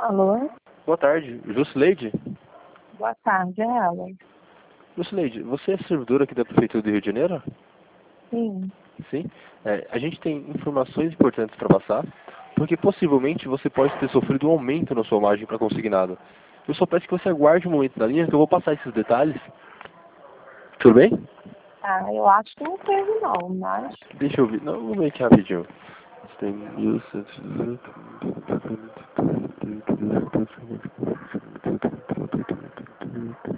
Alô? Boa tarde, Jusileide? Boa tarde, é ela. Jusileide, você é servidora aqui da Prefeitura do Rio de Janeiro? Sim. Sim. A gente tem informações importantes para passar, porque possivelmente você pode ter sofrido um aumento na sua margem para consignado. Eu só peço que você aguarde um momento na linha, que eu vou passar esses detalhes. Tudo bem? Ah, eu acho que não teve não, mas... Deixa eu ver. Não, vamos ver aqui rapidinho. Tem 1.118.